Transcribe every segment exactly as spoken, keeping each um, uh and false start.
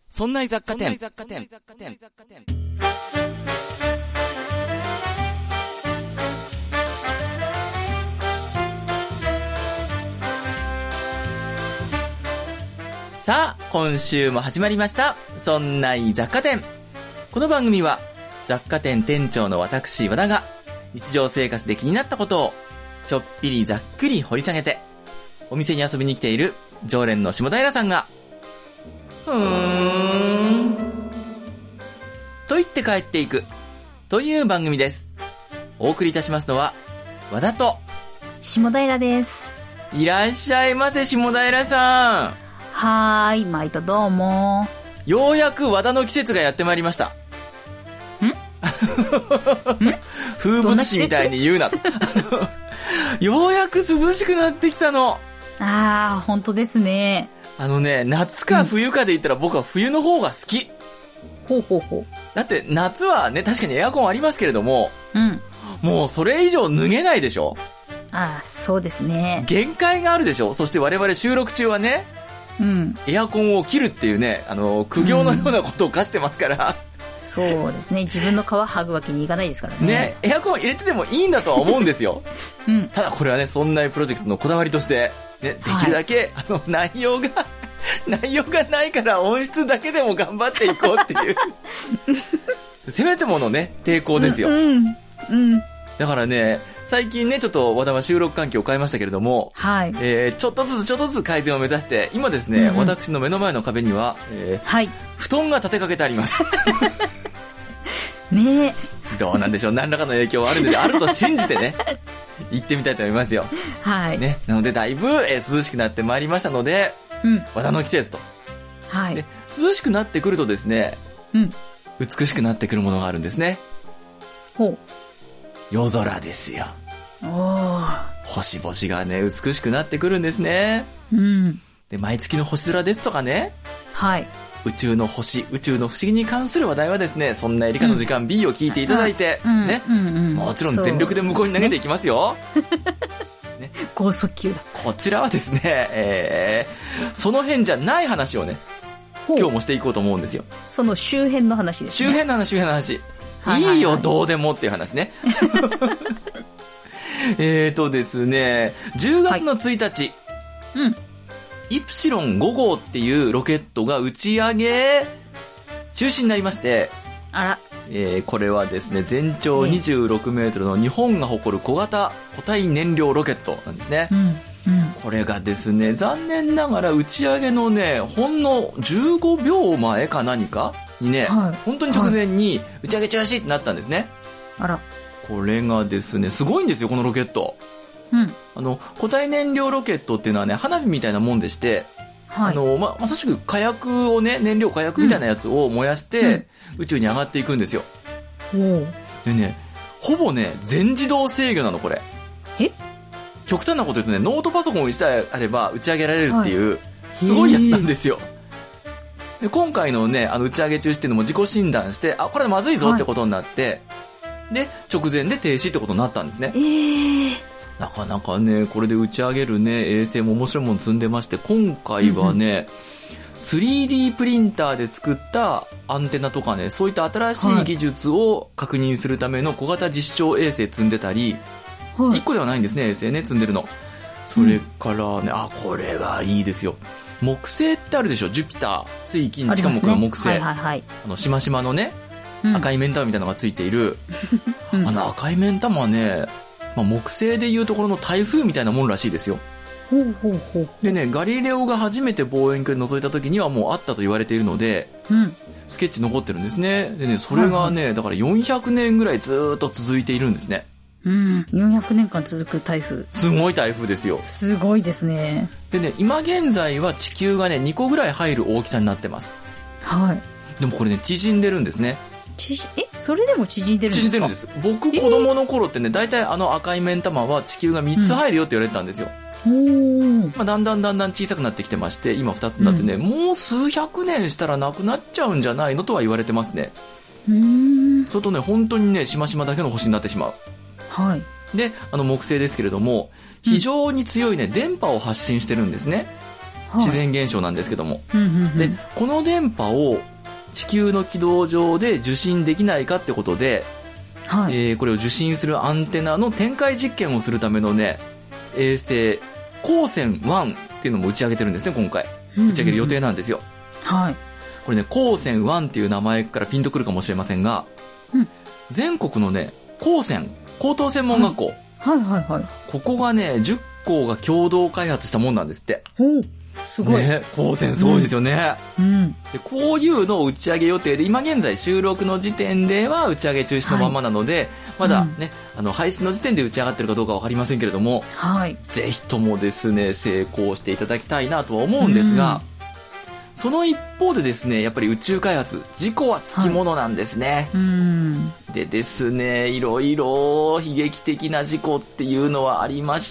そんな雑貨店。さあ、今週も始まりました。そんな雑貨店。この番組は雑貨店店長の私和田が日常生活で気になったことをちょっぴりざっくり掘り下げて、お店に遊びに来ている常連の下平さんがふーんと言って帰っていくという番組です。お送りいたしますのは和田と下平です。 いらっしゃいませ、下平さん。 はーい、毎度どうも。 ようやく和田の季節がやってまいりました。 んん風物詩みたいに言うなとようやく涼しくなってきたの。 あー、本当ですね。 あのね、夏か冬かで言ったら僕は冬の方が好き。 ほうほうほう。 だって夏はね、確かにエアコンありますけれども、 うん。 もうそれ以上脱げないでしょ。 あー、そうですね。 限界があるでしょ。そして我々収録中はね、 うん。 エアコンを切るっていうね、あの、苦行のようなことを課してますから。 うん、そうですね。自分の皮剥ぐわけにいかないですからね。 ね、エアコン入れててもいいんだとは思うんですよ。 うん。 ただこれはね、そんなプロジェクトのこだわりとして、ね、できるだけ、はい、あの、内容が、内容がないから音質だけでも頑張っていこうっていう。せめてものね、抵抗ですよ。 うん。うん。 だからね、最近ね、ちょっと和田は収録環境を変えましたけれども、 はい。 えー、ちょっとずつちょっとずつ改善を目指して、今ですね、うんうん、私の目の前の壁には、えー、 はい。 布団が立てかけてあります。 ねえ。 どうなんでしょう、何らかの影響はあるんで、あると信じてね、行ってみたいと思いますよ。 はい。 ね、なのでだいぶ、えー、涼しくなってまいりましたので、うん、和田の季節と。 はい。 で、涼しくなってくるとですね、 うん。 美しくなってくるものがあるんですね。 ほう。 夜空ですよ。 おー。 星々がね、美しくなってくるんですね。 うん。 で、毎月の星空ですとかね。 はい。 宇宙の星、宇宙の不思議に関する話題はですね、そんなエリカの時間 B を聞いていただいて、 うん、 ね、 うんうんうん。 もちろん全力で向こうに投げていきますよ。 ね、高速球だ。 こちらはですね、えー、その辺じゃない話をね、今日もしていこうと思うんですよ。 その周辺の話ですね。 周辺の話、周辺の話。 はいはいはい、 いいよ、どうでもっていう話ね。えーとですね、じゅうがつのついたち、 はい、うん。 イプシロンご号っていうロケットが打ち上げ、中止になりまして、 あら。 えー、これはですね、全長にじゅうろくメートルの日本が誇る小型固体燃料ロケットなんですね。 うんうん、 これがですね、残念ながら打ち上げのね、ほんのじゅうごびょうまえか何かにね、はい、本当に直前に打ち上げ中止ってなったんですね。 あら。 これがですね、すごいんですよ、このロケット。 うん。 あの、固体燃料ロケットっていうのはね、花火みたいなもんでして、はい、あの、ま、まさしく火薬をね、燃料火薬みたいなやつを燃やして、うん、宇宙に上がっていくんですよ。 うん、 でね、ほぼね、全自動制御なの、これ。 え？ 極端なこと言うとね、ノートパソコンさえあれば打ち上げられるっていう、はい、すごいやつなんですよ。で、今回のね、あの打ち上げ中止っていうのも自己診断して、あ、これまずいぞってことになって、はい、で、直前で停止ってことになったんですね。 えー、 なかなかね、これで打ち上げるね、衛星も面白いもの積んでまして、今回はね、うん、スリーディー プリンターで作ったアンテナとかね、そういった新しい技術を確認するための小型実証衛星積んでたり、はい、いっこではないんですね、衛星ね、積んでるの。それからね、うん、あ、これはいいですよ。木星ってあるでしょ、ジュピター、水金地下木の木星。 ね、はいはいはい。 あの、しましまのね、うん、赤い目ん玉みたいなのがついている。うん、あの赤い目ん玉はね、まあ、木星でいうところの台風みたいなもんらしいですよ。 ほうほうほう。 でね、ガリレオが初めて望遠鏡で覗いた時にはもうあったと言われているので、 うん、 スケッチ残ってるんですね。でね、それがね、はいはい、だからよんひゃくねんぐらいずーっと続いているんですね。 うん、よんひゃくねんかん続く台風。 すごい台風ですよ。 すごいですね。 でね、今現在は地球がね、にこぐらい入る大きさになってます。 はい。 でもこれね、縮んでるんですね。 縮、え、それでも縮んでるんですか？ 縮んでるんです。僕、子供の頃ってね、大体あの赤い目ん玉は地球がみっつ入るよって言われてたんですよ。 うん、おー。 まあ、だんだんだんだん小さくなってきてまして、今ふたつになってね、うん、もう数百年したらなくなっちゃうんじゃないのとは言われてますね。 うーん。 ちょっとね、本当にね、しましまだけの星になってしまう。 はい。 で、あの木星ですけれども、非常に強いね、電波を発信してるんですね。 はい、 自然現象なんですけども。 うんうんうん、 で、この電波を地球の軌道上で受信できないかってことで、はい、えー、これを受信するアンテナの展開実験をするためのね、衛星、光線ワンっていうのも打ち上げてるんですね、今回。打ち上げる予定なんですよ。 うんうんうん、はい。 これね、光線ワンっていう名前からピンとくるかもしれませんが、うん、全国のね、光線、高等専門学校、 はい、はいはいはい。 ここがね、じゅっこうが共同開発したもんなんですって。 おすごい。 ね、光線すごいですよね、 うんうん、 で。こういうのを打ち上げ予定で、今現在収録の時点では打ち上げ中止のままなので、はい、まだね、うん、あの、配信の時点で打ち上がってるかどうかわかりませんけれども、 はい。 ぜひともですね、成功していただきたいなとは思うんですが、うんその一方でですね、やっぱり宇宙開発、事故はつきものなんですね。はい、うんでですね、いろいろ悲劇的な事故っていうのはありまして、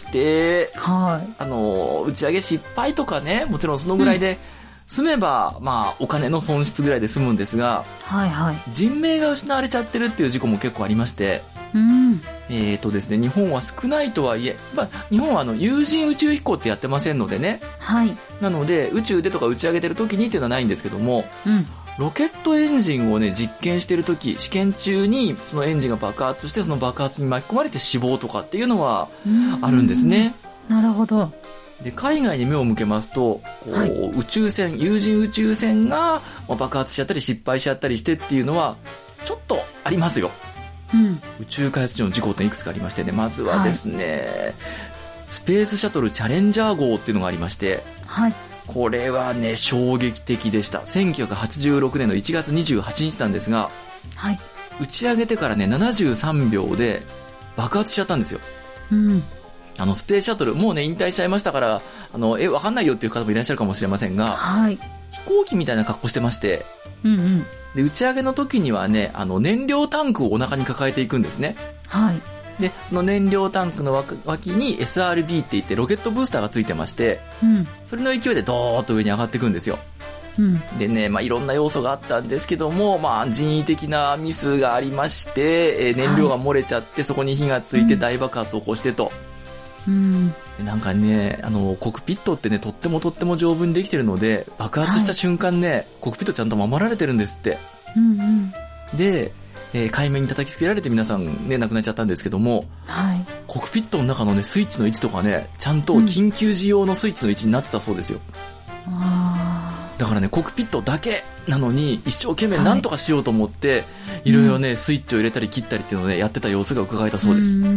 はい、あの、打ち上げ失敗とかね、もちろんそのぐらいで済めば、うん、まあ、お金の損失ぐらいで済むんですが、 はいはい、 人命が失われちゃってるっていう事故も結構ありまして、 うんえーとですね、日本は少ないとはいえ、まあ、日本はあの有人宇宙飛行ってやってませんのでね。 はい。 なので、宇宙でとか打ち上げてる時にっていうのはないんですけども、 うん、 ロケットエンジンをね、実験してる時、試験中にそのエンジンが爆発して、その爆発に巻き込まれて死亡とかっていうのはあるんですね。 なるほど。 で、海外に目を向けますと、こう、はい、宇宙船、有人宇宙船が爆発しちゃったり失敗しちゃったりしてっていうのは、ちょっとありますよ。 うん、 宇宙開発上の事故っていくつかありましてね、まずはですね、はい、スペースシャトルチャレンジャー号っていうのがありまして、 はい、 これはね、衝撃的でした。せんきゅうひゃくはちじゅうろくねんのいちがつにじゅうはちにちなんですが、 はい、 打ち上げてからね、ななじゅうさんびょうで爆発しちゃったんですよ。 うん、 あの、スペースシャトル、もうね、引退しちゃいましたから、あの、え、わかんないよっていう方もいらっしゃるかもしれませんが、 はい、 飛行機みたいな格好してまして、 うんうん、 で、打ち上げの時にはね、あの、燃料タンクをお腹に抱えていくんですね。 はい。 で、その燃料タンクの脇に エスアールビー って言ってロケットブースターがついてまして、 うん、 それの勢いでドーッと上に上がっていくんですよ。 うん、 でね、まあ、いろんな要素があったんですけども、まあ、人為的なミスがありまして、えー、燃料が漏れちゃって、はい、そこに火がついて大爆発を起こしてと。 うん、 でなんかね、あの、コックピットってね、とってもとっても丈夫にできてるので、爆発した瞬間ね、はい、コックピットちゃんと守られてるんですって。 うんうん、 で、えー、海面に叩きつけられて皆さんね、亡くなっちゃったんですけども、 はい、 コックピットの中のね、スイッチの位置とかね、ちゃんと緊急時用のスイッチの位置になってたそうですよ。 うん、あだからね、コックピットだけなのに、一生懸命何とかしようと思って、はい、いろいろね、スイッチを入れたり切ったりっていうのをね、やってた様子が伺えたそうです。 うんうん、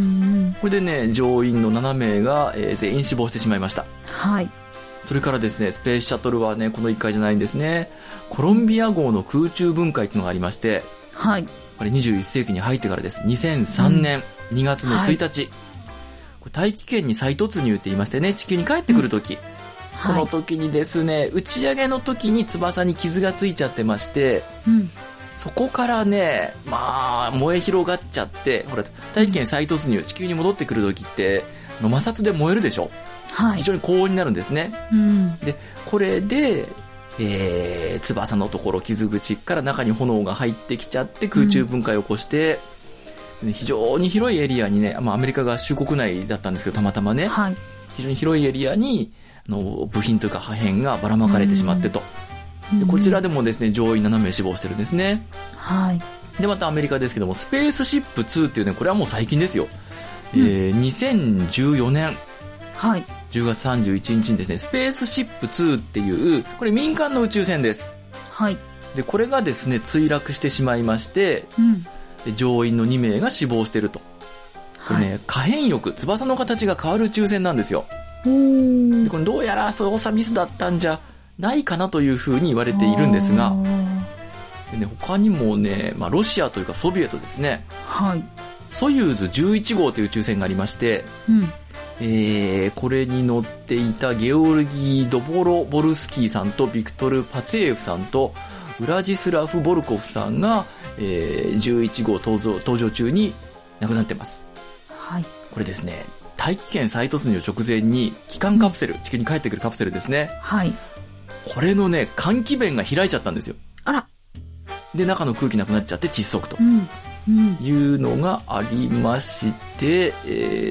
これでね、乗員のななめいが、えー、全員死亡してしまいました。 はい。 それからですね、スペースシャトルはね、このいっかいじゃないんですね。コロンビア号の空中分解っていうのがありまして、 はい。 これにじゅういっせいきに入ってからです。にせんさんねんにがつのついたち。はい、これ大気圏に再突入って言いましてね、地球に帰ってくるとき、うん、この時にですね、打ち上げの時に翼に傷がついちゃってまして、 うん、 そこからね、まあ、燃え広がっちゃって、ほら、大気圏再突入、地球に戻ってくる時って、摩擦で燃えるでしょ。 はい、 非常に高温になるんですね。 うん、 で、これで、えー、翼のところ、傷口から中に炎が入ってきちゃって空中分解を起こして、うん、非常に広いエリアにね、まあアメリカ合衆国内だったんですけど、たまたまね、 はい、 非常に広いエリアに、あの、部品というか破片がばらまかれてしまってと。うん、でこちらでもですね、乗員ななめい死亡してるんですね。 はい。 で、またアメリカですけども、スペースシップツーっていうね、これはもう最近ですよ。うん、えー、にせんじゅうよねん。 はい。 じゅうがつさんじゅういちにちにですね、スペースシップツーっていう、これ民間の宇宙船です。 はい。 で、これがですね、墜落してしまいまして、 うん、 で乗員のにめいが死亡してると。これね、はい、可変翼、翼の形が変わる宇宙船なんですよ。 でこれどうやら操作ミスだったんじゃないかなというふうに言われているんですが、でね、他にもね、まあ、ロシアというかソビエトですね。 はい。 ソユーズじゅういちごうという宇宙船がありまして、 うんえー、これに乗っていたゲオルギー・ドボロボルスキーさんとビクトル・パツェーフさんとウラジスラフ・ボルコフさんが、えー、じゅういちごう搭乗、搭乗中に亡くなってます。 はい。 これですね、大気圏再突入直前に帰還カプセル、地球に帰ってくるカプセルですね。 はい。 これのね、換気弁が開いちゃったんですよ。 あら。 で、中の空気なくなっちゃって窒息と、 うんうん、 いうのがありまして、えー、っ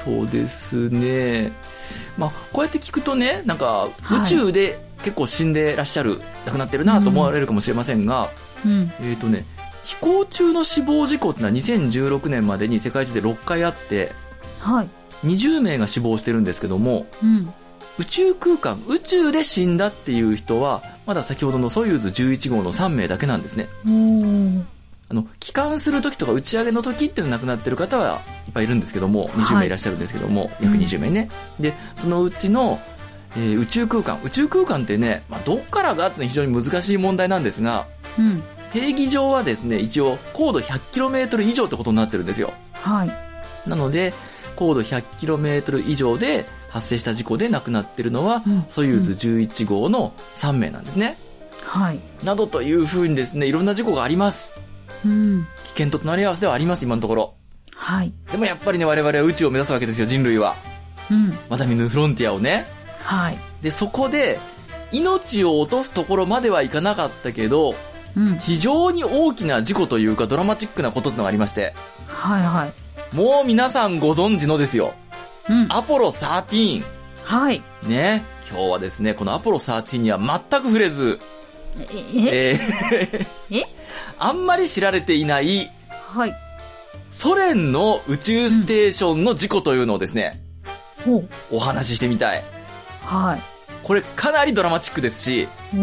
とですね、まあ、こうやって聞くとね、なんか、宇宙で結構死んでらっしゃる、亡くなってるなと思われるかもしれませんが、 うん、 えっとね、飛行中の死亡事故ってのはにせんじゅうろくねんまでに世界中でろっかいあって、 はい。 にじゅうめいが死亡してるんですけども、 うん、 宇宙空間、宇宙で死んだっていう人は、まだ先ほどのソユーズじゅういちごうのさんめいだけなんですね。 おー。 あの、帰還する時とか打ち上げの時っていうの亡くなってる方はいっぱいいるんですけども、にじゅうめいいらっしゃるんですけども、はい、約にじゅうめいね。うん、で、そのうちの、えー、宇宙空間。宇宙空間ってね、まあ、どっからがって非常に難しい問題なんですが、 うん、 定義上はですね、一応高度 ひゃくキロメートル 以上ってことになってるんですよ。 はい。 なので、高度 ひゃくキロメートル 以上で発生した事故で亡くなってるのは、うん、ソユーズじゅういちごうのさんめいなんですね。 はい。 などというふうにですね、いろんな事故があります。 うん。 危険と隣り合わせではあります、今のところ。 はい。 でもやっぱりね、我々は宇宙を目指すわけですよ、人類は。 うん。 まだ見ぬフロンティアをね。 はい。 で、そこで、命を落とすところまではいかなかったけど、うん、非常に大きな事故というかドラマチックなことってのがありまして。 はいはい。 もう皆さんご存知のですよ。うん。アポロじゅうさん。 はい。 ね。今日はですね、このアポロじゅうさんには全く触れず、 えええあんまり知られていない、 はい。 ソ連の宇宙ステーションの事故というのをですね、 うん、 お話ししてみたい。 はい。 これかなりドラマチックですし、 うん、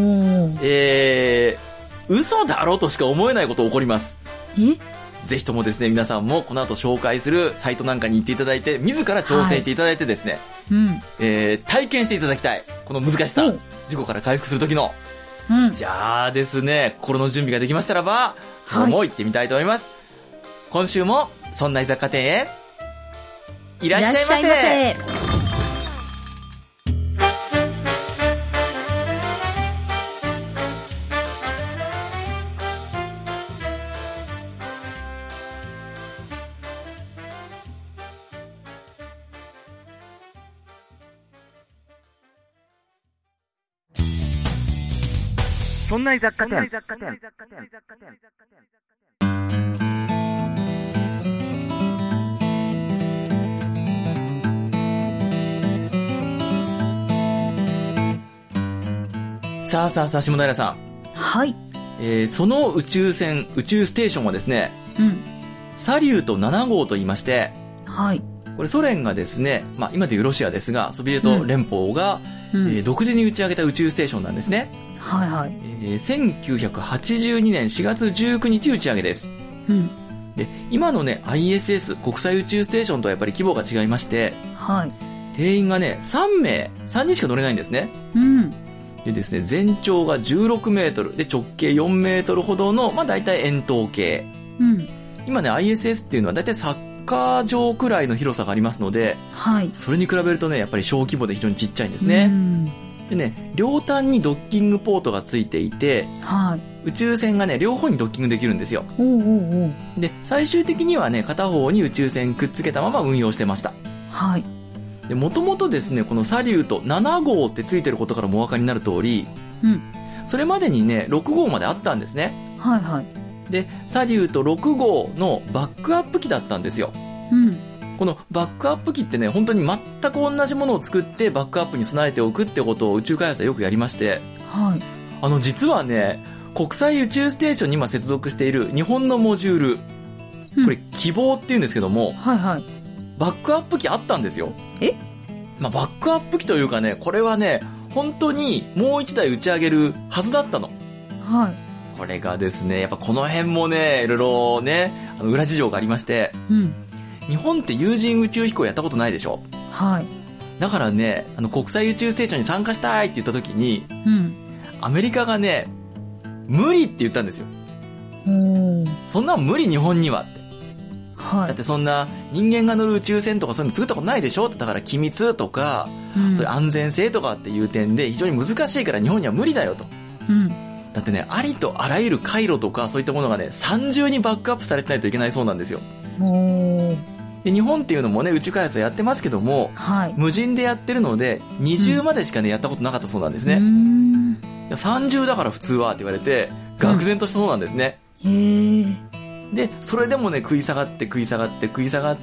えー、嘘だろとしか思えないこと起こります。 えぜひともですね、皆さんもこの後紹介するサイトなんかに行っていただいて、自ら挑戦していただいてですね、 はい、うん、 えー、体験していただきたい。この難しさ、事故から回復する時の。 うん、 じゃあですね、心の準備ができましたらば、今日も行ってみたいと思います。はい、今週も、そんな雑貨店へ、いらっしゃいませ。いらっしゃいませ。そんな雑貨店。さあさあさあ、下平さん。 はい。 えー、その宇宙船、宇宙ステーションはですね、 うん。 サリュートななごうと言いまして、 はい。 これソ連がですね、まあ今でいうロシアですが、ソビエト連邦が、うんえー、独自に打ち上げた宇宙ステーションなんですね。 はいはい。 えー、せんきゅうひゃくはちじゅうにねんしがつじゅうくにち打ち上げです。 うん。 で、今のね、アイエスエス、国際宇宙ステーションとはやっぱり規模が違いまして、 はい。 定員がね、さんめい、さんにんしか乗れないんですね。 うん。 でですね、全長がじゅうろくメートル、で直径よんメートルほどの、まあ大体円筒形。 うん。今ね、アイエスエス っていうのは大体サッカー場くらいの広さがありますので、 はい。 それに比べるとね、やっぱり小規模で非常にちっちゃいんですね。 うん。 でね、両端にドッキングポートがついていて、 はい。 宇宙船がね、両方にドッキングできるんですよ。 おうおうおう。 で、最終的にはね、片方に宇宙船くっつけたまま運用してました。 はい。 で、もともとですね、このサリュートななごうってついてることからもお分かりになる通り、 うん。 それまでにね、ろくごうまであったんですね。 はいはい。 で、サリュートろくごうのバックアップ機だったんですよ。 うん。 このバックアップ機ってね、本当に全く同じものを作ってバックアップに備えておくってことを宇宙開発はよくやりまして、 はい。 あの、実はね、国際宇宙ステーションに今接続している日本のモジュール、うん、これ希望って言うんですけども、 はいはい。 バックアップ機あったんですよ。 え？ まあ、バックアップ機というかね、これはね、本当にもう一台打ち上げるはずだったの。 はい。 これがですね、やっぱこの辺もね、いろいろね、あの裏事情がありまして、 うん。 日本って有人宇宙飛行やったことないでしょ？ はい。 だからね、あの国際宇宙ステーションに参加したいって言った時に、 うん。 アメリカがね、無理って言ったんですよ。 おー。 そんな無理日本にはって。 はい。 だってそんな人間が乗る宇宙船とかそういうの作ったことないでしょって、だから機密とか、うん、そういう安全性とかっていう点で非常に難しいから日本には無理だよと。 うん。 だってね、ありとあらゆる回路とかそういったものがね、三重にバックアップされてないといけないそうなんですよ。 おー。 で、日本っていうのもね、宇宙開発はやってますけども、 はい、 無人でやってるので、二重までしかね、うん、やったことなかったそうなんですね。 うーん。 いや、三重だから普通はって言われて、愕然としたそうなんですね。 うん、へー。 で、それでもね、食い下がって食い下がって食い下がって、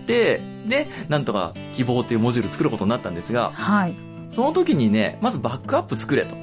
で、なんとか希望というモジュール作ることになったんですが、 はい。 その時にね、まずバックアップ作れと。 うん。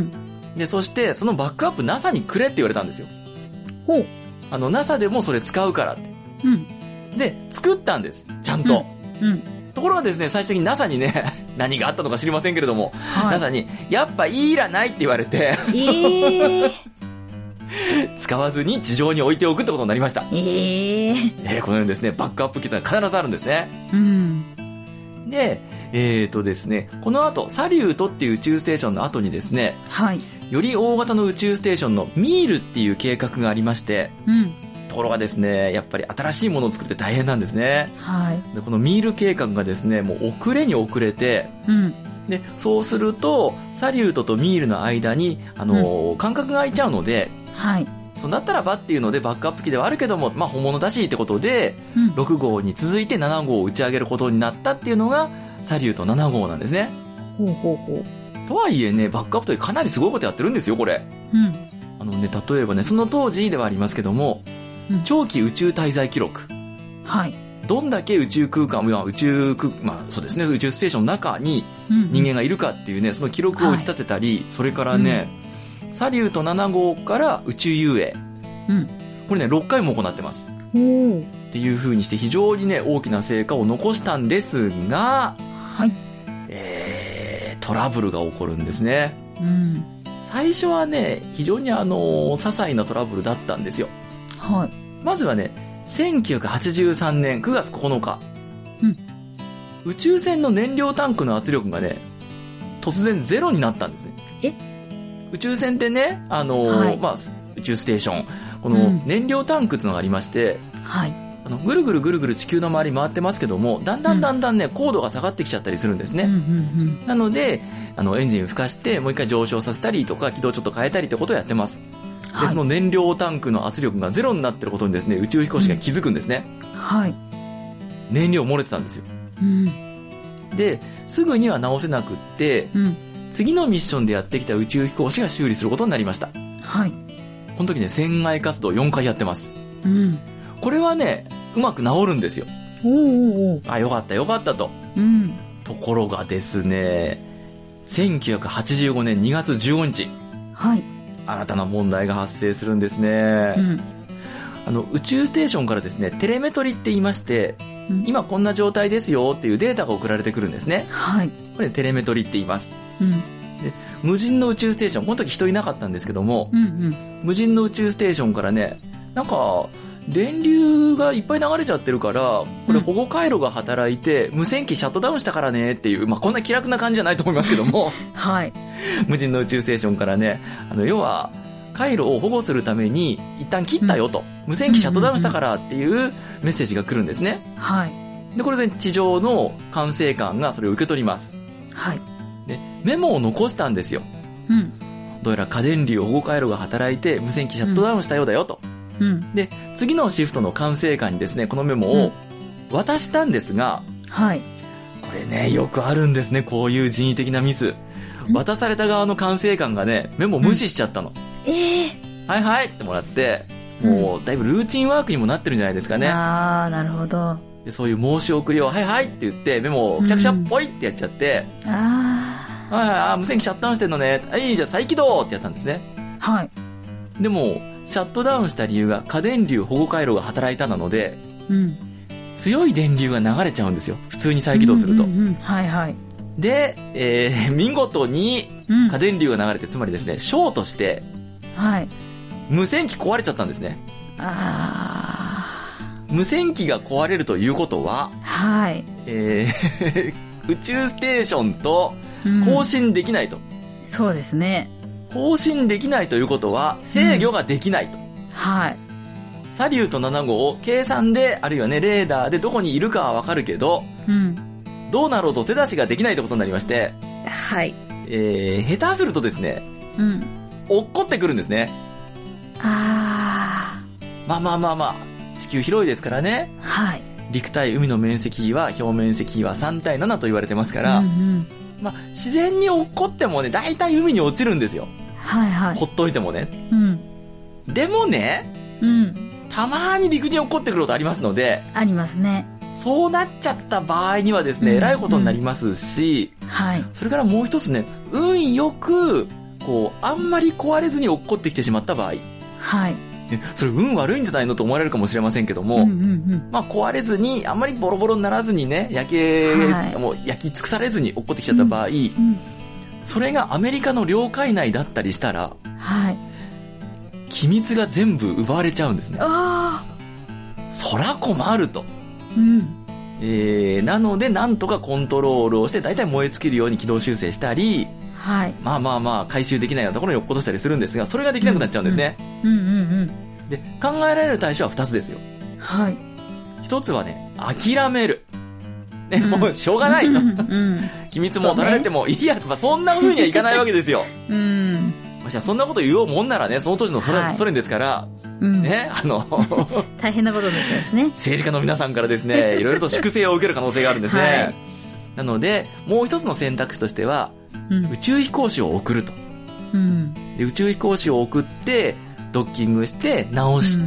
で、そしてそのバックアップ ナサ にくれって言われたんですよ。 ほう。 あの ナサ でもそれ使うからって。 うん。 で、作ったんです。ちゃんと。 うん。うん、 ところがですね、最終的に ナサ にね、何があったのか知りませんけれども、はい、ナサ に、やっぱいらないって言われて、 えー、 使わずに地上に置いておくってことになりました。 えー、 えー、このようにですね、バックアップ機能が必ずあるんですね。 うん。 で、えーとですね、この後、サリュートっていう宇宙ステーションの後にですね、 はい。 より大型の宇宙ステーションのミールっていう計画がありまして、 うん。 ところがですね、やっぱり新しいものを作って大変なんですね。 はい。 でこのミール計画がですね、もう遅れに遅れて、 うん。 で、そうすると、サリュートとミールの間に、あの、うん、間隔が空いちゃうので、 はい。 そうなったらばっていうので、バックアップ機ではあるけども、まあ本物だしってことで、 うん、 ろく号に続いてなな号を打ち上げることになったっていうのが、サリュートなな号なんですね。 ほうほうほう。とはいえね、バックアップとかなりすごいことやってるんですよ、これ。 うん。 あのね、例えばね、その当時ではありますけども、うん、長期宇宙滞在記録。 はい。 どんだけ宇宙空間、まあ、宇宙空、まあそうですね、宇宙ステーションの中に人間がいるかっていうね、その記録を打ち立てたり、はい、それからね、うん、サリュートなな号から宇宙遊泳。 うん。 これね、ろっかいも行ってます。 おー。 っていう風にして非常にね、大きな成果を残したんですが、 はい。 えー、トラブルが起こるんですね。 うん。 最初はね、非常にあの、些細なトラブルだったんですよ。 はい。 まずはね、せんきゅうひゃくはちじゅうさんねんくがつここのか。 うん。 宇宙船の燃料タンクの圧力がね、突然ゼロになったんですね。 え？ 宇宙船ってね、あのーはい、まあ、宇宙ステーション、この燃料タンクっていうのがありまして、 うん、はい。 あの、ぐるぐるぐるぐる地球の周り回ってますけども、だんだんだんだんね、うん、高度が下がってきちゃったりするんですね。 うんうんうん、 なので、あの、エンジンを吹かして、もう一回上昇させたりとか、軌道ちょっと変えたりってことをやってます。で、はい、その燃料タンクの圧力がゼロになってることにですね、宇宙飛行士が気づくんですね。 うん、はい。 燃料漏れてたんですよ。 うん、 で、すぐには直せなくって、 うん、 次のミッションでやってきた宇宙飛行士が修理することになりました。 はい。 この時ね、船外活動よんかいやってます。 うん。 これはね、うまく治るんですよ。 おーおーおー。 あ、よかったよかったと。 うん。 ところがですね、せんきゅうひゃくはちじゅうごねんにがつじゅうごにち。 はい。 新たな問題が発生するんですね。 うん。 あの、宇宙ステーションからですね、テレメトリって言いまして、うん、今こんな状態ですよっていうデータが送られてくるんですね。 はい。 これテレメトリって言います。 うん。 で、無人の宇宙ステーション、この時人いなかったんですけども、 うんうん、 無人の宇宙ステーションからね、なんか、電流がいっぱい流れちゃってるから、これ保護回路が働いて、無線機シャットダウンしたからねっていう、まあ、こんな気楽な感じじゃないと思いますけども、 はい。 無人の宇宙ステーションからね、あの、要は、回路を保護するために、一旦切ったよと、うん、無線機シャットダウンしたからっていうメッセージが来るんですね。 はい。 で、これで地上の管制官がそれを受け取ります。 はい。 で、メモを残したんですよ。 うん。 どうやら過電流保護回路が働いて無線機シャットダウンしたようだよと。 うん。 で、次のシフトの管制官にですね、このメモを渡したんですが、 うん、はい。 これね、よくあるんですね、こういう人為的なミス。渡された側の管制官がね、メモ無視しちゃったの。 うん、ええー。はいはいってもらって、もうだいぶルーチンワークにもなってるんじゃないですかね。 あー、なるほど。 で、そういう申し送りを、はいはいって言って、メモをくちゃくちゃっぽいってやっちゃって、 うん、あー。はいはい、あ、無線機シャットダウンしてんのね。はい、じゃあ再起動ってやったんですね。 はい。 でも、シャットダウンした理由が過電流保護回路が働いたなので、 うん、 強い電流が流れちゃうんですよ。普通に再起動すると。 うんうんうん、はいはい。 で、えー、見事に過電流が流れて、うん、つまりですね、ショートして、 はい。 無線機壊れちゃったんですね。 あー。無線機が壊れるということは、 はい。 えー、宇宙ステーションと交信できないと。 うん、そうですね。 交信できないということは制御ができないと、うん、 はい。 サリュートなな号を計算であるいはねレーダーでどこにいるかはわかるけど、 うん、 どうなろうと手出しができないということになりまして、 はい。 えー、下手するとですね、 うん、 落っこってくるんですね。 あー、まあまあまあまあ地球広いですからね、 はい。 陸対海の面積比は表面積比はさんたいななと言われてますから、 うんうん、 まあ、自然に落っこってもね、大体海に落ちるんですよ。 はいはい。 ほっといてもね。 うん。 でもね、 うん。 たまーに陸に落っこってくることありますので、 ありますね。 そうなっちゃった場合にはですね、 うんえらいことになりますし、 はい。 それからもう一つね、運よく、こう、あんまり壊れずに落っこってきてしまった場合、 はい。 えそれ運悪いんじゃないのと思われるかもしれませんけども、 うんうんうん。 まあ壊れずに、あんまりボロボロにならずにね、焼け、 はい、 もう焼き尽くされずに落っこってきちゃった場合、 うんうん、 それがアメリカの領海内だったりしたら、 はい。 機密が全部奪われちゃうんですね。 ああ。 そら困ると。 うん。 えー、なので、なんとかコントロールをして、だいたい燃え尽きるように軌道修正したり、 はい。 まあまあまあ、回収できないようなところに落っことしたりするんですが、それができなくなっちゃうんですね。 うんうんうん。 で、考えられる対処は二つですよ。 はい。 一つはね、諦める。ね、うん、もうしょうがないと。うんうん、機密も取られてもいいやと、まあ、そんな風にはいかないわけですよ。 うん。 まあ、そんなこと言おうもんならね、その当時のソ連、はい、ソ連ですから、 うん、 ね、あの、 大変なことになっちゃうんですね。 政治家の皆さんからですね、いろいろと粛清を受ける可能性があるんですね。はい、なので、もう一つの選択肢としては、うん、宇宙飛行士を送ると、うん、で。宇宙飛行士を送って、ドッキングして、直して、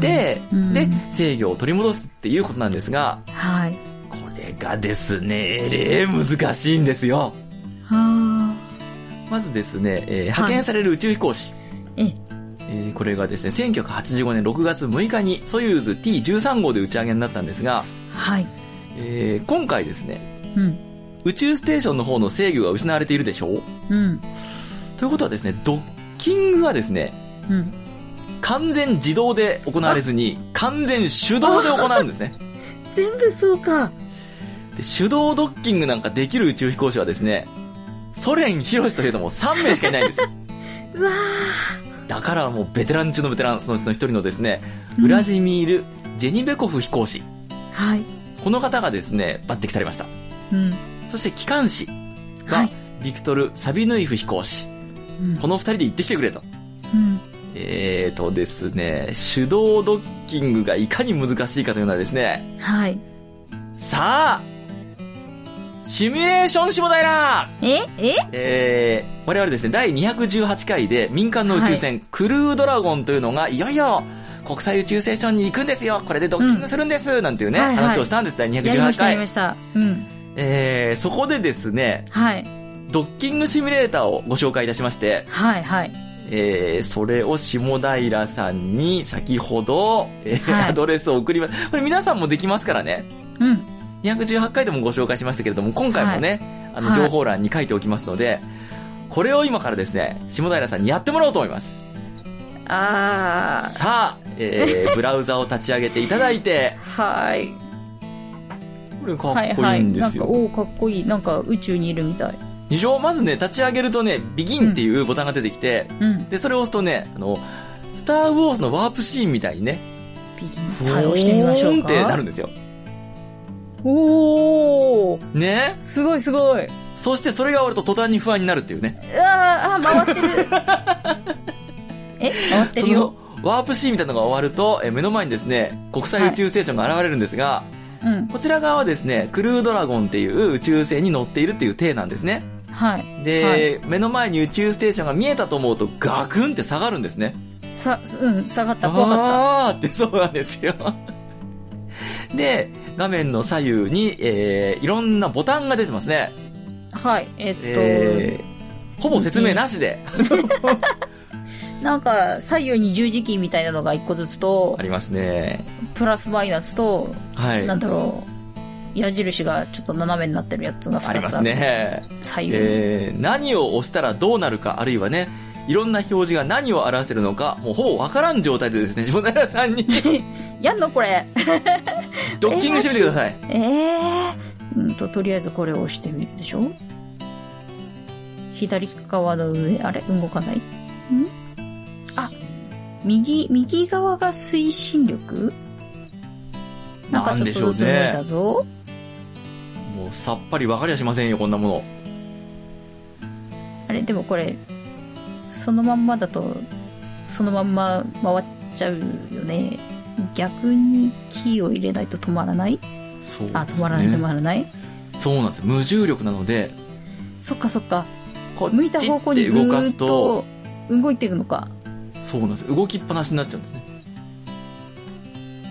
うん、で、制御を取り戻すっていうことなんですが、 はい。 これがですね、えれー難しいんですよ。 はまずですね、えー、派遣される宇宙飛行士。 はい、 えー、これがですね、せんきゅうひゃくはちじゅうごねんろくがつむいかにソユーズ ティーじゅうさん 号で打ち上げになったんですが、 はい。 えー、今回ですね、 うん、 宇宙ステーションの方の制御が失われているでしょう。 うん。 ということはですね、ドッキングはですね、 うん、 完全自動で行われずに、完全手動で行うんですね。 全部そうか。 で、手動ドッキングなんかできる宇宙飛行士はですね、ソ連博士というのもさんめいしかいないんですよ。 うわー。だからもうベテラン中のベテラン、そのうちの一人のですね、ウラジミール・ジェニベコフ飛行士。 はい。 この方がですね、抜擢されました。 うん。 そして機関士は、はい、ビクトル・サビヌイフ飛行士。うん、この二人で行ってきてくれと。 うん。 えーとですね、手動ドッキングがいかに難しいかというのはですね、 はい。 さあ、シミュレーション下平えええー、我々ですね、だいにひゃくじゅうはちかいで民間の宇宙船、はい、クルードラゴンというのがいよいよ国際宇宙ステーションに行くんですよ。これでドッキングするんです。うん、なんていうね、はいはい、話をしたんです。だいにひゃくじゅうはちかい。 やりました、やりました。うん。 えー、そこでですね、 はい。 ドッキングシミュレーターをご紹介いたしまして、 はいはい。 えー、それを下平さんに先ほど、えーはい、アドレスを送ります。これ皆さんもできますからね。 うん。 にひゃくじゅうはちかいでもご紹介しましたけれども、今回もね、はい、あの、情報欄に書いておきますので、はい、これを今からですね、下平さんにやってもらおうと思います。 あー。 さあ、えー、ブラウザを立ち上げていただいて、 はい。 これかっこいいんですよ。 はいはい、なんか、おー、かっこいい。なんか宇宙にいるみたい。 でしょ？まずね、立ち上げるとね、ビギンっていうボタンが出てきて、うん、で、それを押すとね、あの、スターウォーズのワープシーンみたいにね、 ビギン、はい、押してみましょうか。 ってなるんですよ。 おー。 ね？ すごいすごい。 そしてそれが終わると途端に不安になるっていうね。 うわー、あ、回ってる。え、回ってるよ。 そのワープシーンみたいなのが終わると、え目の前にですね、国際宇宙ステーションが現れるんですが、 はい、うん、 こちら側はですね、クルードラゴンっていう宇宙船に乗っているっていう体なんですね。 はい。 で、 はい、 目の前に宇宙ステーションが見えたと思うとガクンって下がるんですね。 さ、うん、下がった、怖かった。 あーってそうなんですよ。で、画面の左右に、えー、いろんなボタンが出てますね。 はい、えっと、 えー、ほぼ説明なしで。 なんか、左右に十字キーみたいなのが一個ずつと、 ありますね。 プラスマイナスと、 はい。 なんだろう、矢印がちょっと斜めになってるやつがありますね。 左右に。 えー、何を押したらどうなるか、あるいはね、いろんな表示が何を表してるのか、もうほぼわからん状態でですね、下平さんに。 やんのこれ。 ドッキングしてみてください。 えー、うんと、とりあえずこれを押してみるでしょ。左側の上、あれ動かない？ん？あ、右、右側が推進力？なんかちょっとずつ動いたぞ。 もうさっぱりわかりはしませんよ、こんなもの。 あれ、でもこれ、そのまんまだと、そのまんま回っちゃうよね。逆にキーを入れないと止まらない？ そうですね。 あ、止まらない止まらない？ そうなんですよ。無重力なので。 そっかそっか。向いた方向にぐーっと動いていくのか。 そうなんです。動きっぱなしになっちゃうんですね。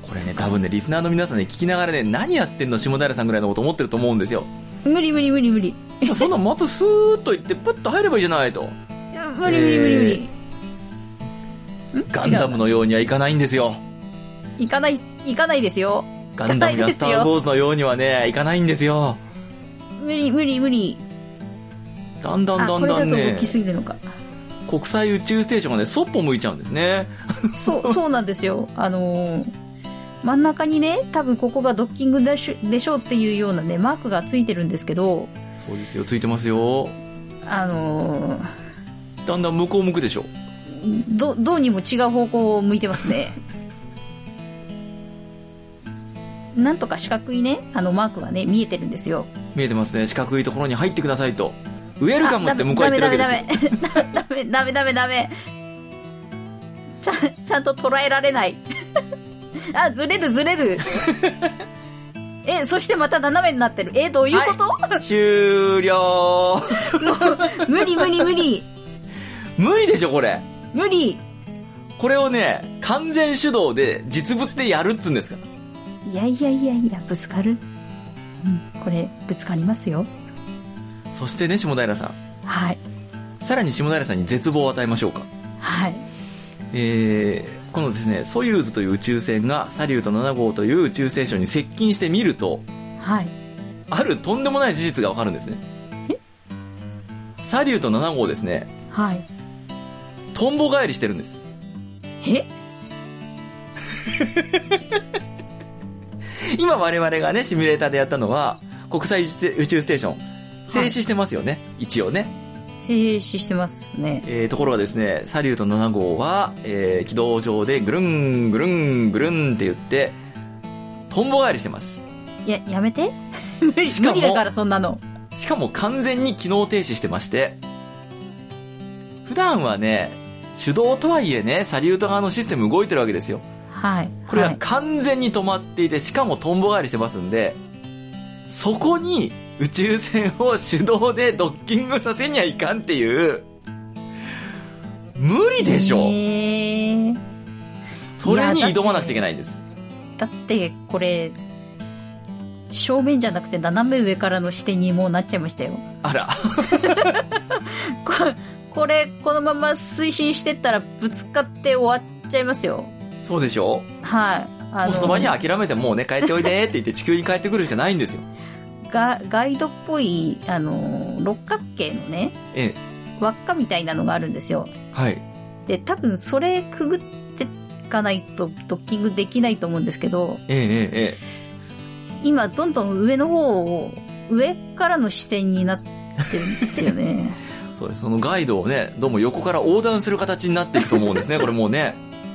これね、多分ね、リスナーの皆さんね、聞きながらね、何やってんの下平さんぐらいのこと思ってると思うんですよ。 無理無理無理無理。 そんなまたスーッと行って、プッと入ればいいじゃないと。 いや無理無理無理無理。 えー、ガンダムのようにはいかないんですよ。 いかない、いかないですよ。 ガンダムやスター・ウォーズのようにはね、いかないんですよ。 無理無理無理。 だんだんだんだんね、 動きすぎるのか。 国際宇宙ステーションがね、そっぽ向いちゃうんですね。 そう、そうなんですよ。あのー、真ん中にね、多分ここがドッキングでしょ、でしょうっていうようなね、マークがついてるんですけど。 そうですよ、ついてますよ。 あのー、だんだん向こう向くでしょ。 ど、どうにも違う方向を向いてますね。なんとか四角いね、あのマークがね、見えてるんですよ。 見えてますね。四角いところに入ってくださいと。ウェルカムって向こう行ってるわけですよ。 ダメダメダメダメ。ちゃん、ちゃんと捉えられない。あ、ずれるずれる。え、そしてまた斜めになってる。え、どういうこと、 はい、終了。 無理無理無理。 無理でしょ、これ。 無理。 これをね、完全手動で実物でやるっつうんですから。 いやいやいやいや、ぶつかる。うん、これ、ぶつかりますよ。 そしてね、下平さん。 はい。 さらに下平さんに絶望を与えましょうか。 はい。 えー、このですね、ソユーズという宇宙船がサリュートなな号という宇宙ステーションに接近してみると、 はい。 あるとんでもない事実がわかるんですね。 え？ サリュートなな号ですね。 はい。 トンボ返りしてるんです。 え？ 今我々がね、シミュレーターでやったのは、国際宇宙ステーション、静止してますよね、はい、一応ね。 静止してますね。 えー、ところがですね、サリュートなな号は、えー、軌道上でぐるん、ぐるん、ぐるんって言って、トンボ返りしてます。 いや、やめて。無理、無理だからそんなの。 しかも完全に機能停止してまして、普段はね、手動とはいえね、サリュート側のシステム動いてるわけですよ。 はい。 これが完全に止まっていて、しかもトンボ返りしてますんで、そこに宇宙船を手動でドッキングさせにはいかんっていう、無理でしょ。 えー、 それに挑まなくちゃいけないんです。 だって、これ、正面じゃなくて斜め上からの視点にもうなっちゃいましたよ。 あら。 これ、これ、このまま推進してったらぶつかって終わっちゃいますよ。 そうでしょ？ はい。 あのもうその場に諦めてもうね、帰っておいでって言って地球に帰ってくるしかないんですよ。 が、ガイドっぽい、あの、六角形のね、 ええ、 輪っかみたいなのがあるんですよ。 はい。 で、多分それくぐっていかないとドッキングできないと思うんですけど、 ええ、ええ、ええ。 今、どんどん上の方を、上からの視点になってるんですよね。 そうです。そのガイドをね、どうも横から横断する形になっていくと思うんですね、これもうね。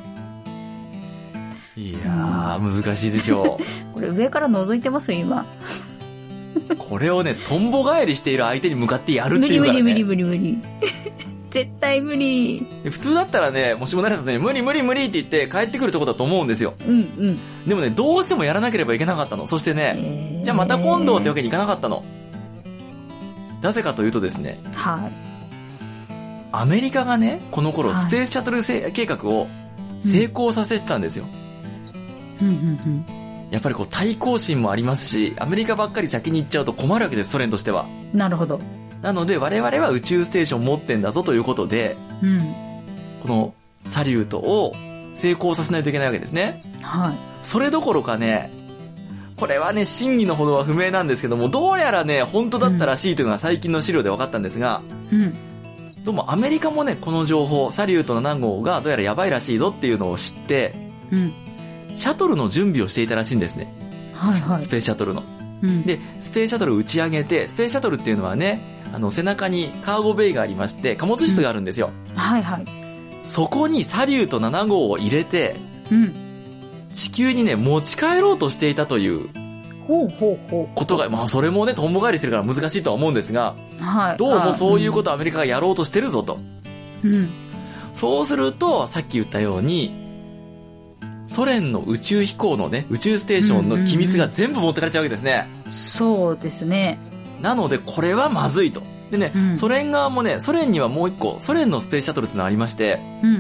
いやー、難しいでしょう。 これ上から覗いてますよ、今。 これをね、トンボ返りしている相手に向かってやるっていうからね。 無理無理無理無理無理。絶対無理。 普通だったらね、もしもなれたらね、無理無理無理って言って帰ってくるとこだと思うんですよ。 うんうん。 でもね、どうしてもやらなければいけなかったの。そしてね、えー、じゃあまた今度ってわけにいかなかったの。なぜかというとですね、 はい。 アメリカがね、この頃スペースシャトル計画を成功させてたんですよ。 うんうんうんうんやっぱりこう対抗心もありますし、アメリカばっかり先に行っちゃうと困るわけです、ソ連としては。 なるほど。 なので我々は宇宙ステーション持ってんだぞということで、 うん、 このサリュートを成功させないといけないわけですね。 はい。 それどころかね、これはね、真偽のほどは不明なんですけども、どうやらね、本当だったらしいというのが最近の資料で分かったんですが、 うん、 どうもアメリカもね、この情報、サリュートなな号がどうやらやばいらしいぞっていうのを知って、 うん、 シャトルの準備をしていたらしいんですね。 はいはい。 スペースシャトルの。 うん、 で、スペースシャトルを打ち上げて、スペースシャトルっていうのはね、あの、背中にカーゴベイがありまして、貨物室があるんですよ。 うん、はいはい。 そこにサリュートなな号を入れて、 うん、 地球にね、持ち帰ろうとしていたという、 ほうほうほう。 ことが、まあそれもね、トンボ返りしてるから難しいとは思うんですが、 はい。 どうもそういうことをアメリカがやろうとしてるぞと。 うん。 そうすると、さっき言ったように、ソ連の宇宙飛行のね、宇宙ステーションの機密が全部持ってかれちゃうわけですね。 うんうんうん、そうですね。 なので、これはまずいと。でね、うん、ソ連側もね、ソ連にはもう一個、ソ連のスペースシャトルってのがありまして、 うん、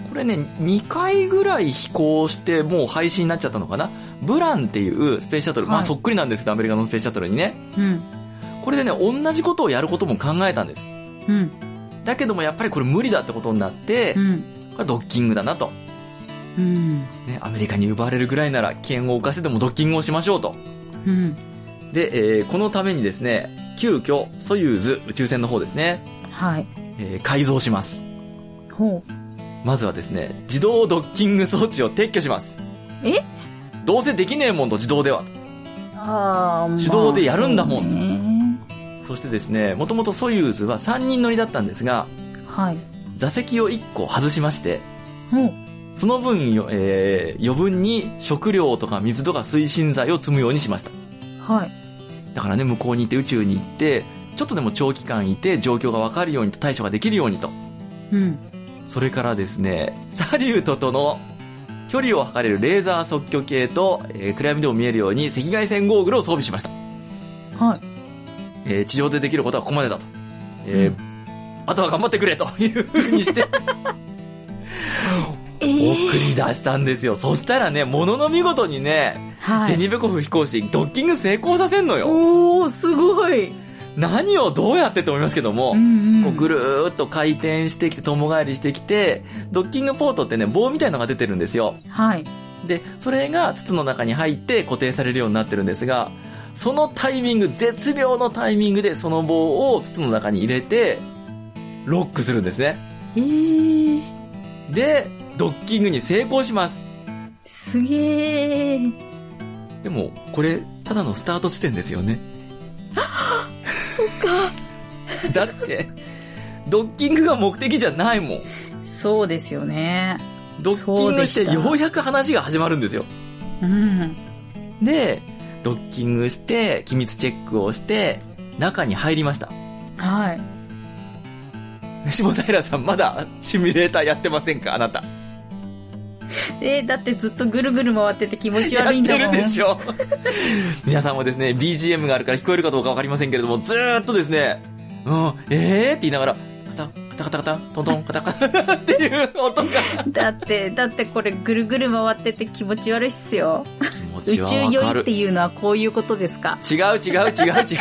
これね、にかいぐらい飛行してもう廃止になっちゃったのかな。ブランっていうスペースシャトル、はい、まあそっくりなんですけど、アメリカのスペースシャトルにね。うん。これでね、同じことをやることも考えたんです。うん。だけどもやっぱりこれ無理だってことになって、うん。これドッキングだなと。うん。ね、アメリカに奪われるぐらいなら危険を冒してでもドッキングをしましょうと。うん。で、えー、このためにですね、急遽ソユーズ宇宙船の方ですね。はい。えー、改造します。ほう。まずはですね、自動ドッキング装置を撤去します。え？どうせできねえもんと自動では。ああ、手動でやるんだもん。まあ、そしてですね、もともとソユーズはさんにん乗りだったんですが、はい。座席をいっこ外しまして、うん。その分よ、えー、余分に食料とか水とか推進剤を積むようにしました。はい。だからね、向こうに行って宇宙に行って、ちょっとでも長期間いて状況がわかるようにと対処ができるようにと。うん。それからですね、サリュートとの距離を測れるレーザー測距計と、えー、暗闇でも見えるように赤外線ゴーグルを装備しました。はい。えー、地上でできることはここまでだと。えーうん、あとは頑張ってくれという風にして、えー、送り出したんですよ。そしたらね、ものの見事にね、はい、ジェニベコフ飛行士ドッキング成功させんのよ。 おー、すごい。 何をどうやってと思いますけども、うんうん、こうぐるーっと回転してきて友返りしてきて、ドッキングポートってね、棒みたいなのが出てるんですよ。はい。で、それが筒の中に入って固定されるようになってるんですが、そのタイミング、絶妙のタイミングでその棒を筒の中に入れてロックするんですね。へー。で、ドッキングに成功します。 すげー。 でもこれただのスタート地点ですよね。 そっか。 だってドッキングが目的じゃないもん。 そうですよね。 ドッキングしてようやく話が始まるんですよ。うん。で、ドッキングして機密チェックをして中に入りました。はい。下平さんまだシミュレーターやってませんか、あなた。 えー、だってずっとぐるぐる回ってて気持ち悪いんだもん。 やってるでしょ。皆さんもですね ビージーエム があるから聞こえるかどうかわかりませんけれども、ずーっとですね、うん、えーって言いながらカタカタカタカタトントンカタカタっていう音が。 だってだってこれぐるぐる回ってて気持ち悪いっすよ。 気持ちはわかる。 宇宙酔いっていうのはこういうことですか。 違う違う違う違う。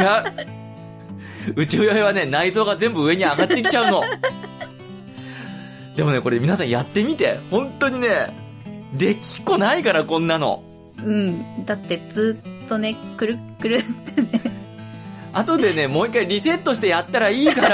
宇宙酔いはね、内臓が全部上に上がってきちゃうの。でもね、これ皆さんやってみて。本当にね、できっこないから、こんなの。 うん。だってずっとね、くるくるってね。 後でね、もう一回リセットしてやったらいいから。